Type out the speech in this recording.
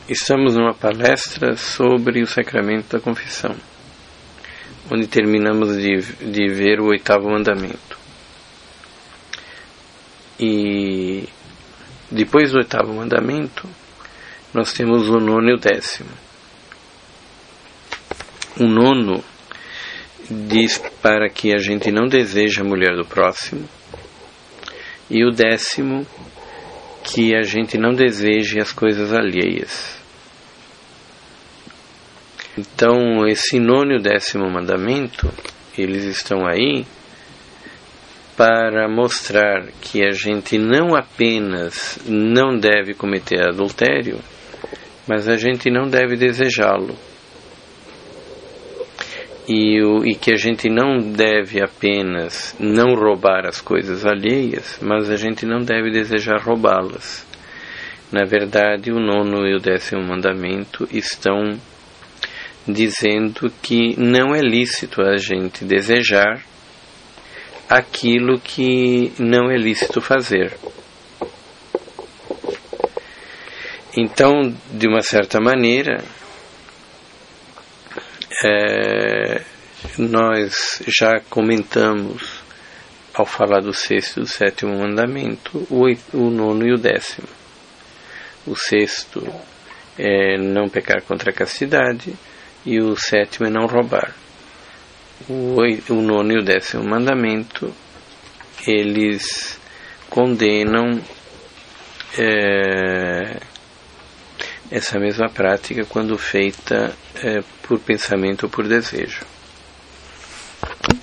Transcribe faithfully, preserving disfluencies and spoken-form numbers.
Estamos numa palestra sobre o sacramento da confissão, onde terminamos de, de ver o oitavo mandamento. E depois do oitavo mandamento, nós temos o nono e o décimo. O nono diz para que a gente não deseje a mulher do próximo, e o décimo que a gente não deseje as coisas alheias. Então, esse nono e o décimo mandamento, eles estão aí para mostrar que a gente não apenas não deve cometer adultério, mas a gente não deve desejá-lo. E, o, e que a gente não deve apenas não roubar as coisas alheias, mas a gente não deve desejar roubá-las. Na verdade, o nono e o décimo mandamento estão dizendo que não é lícito a gente desejar aquilo que não é lícito fazer. Então, de uma certa maneira, é, nós já comentamos, ao falar do sexto e do sétimo mandamento, o, o nono e o décimo. O sexto é não pecar contra a castidade, e o sétimo é não roubar. O, o nono e o décimo mandamento, eles condenam é, essa mesma prática quando feita é, por pensamento ou por desejo.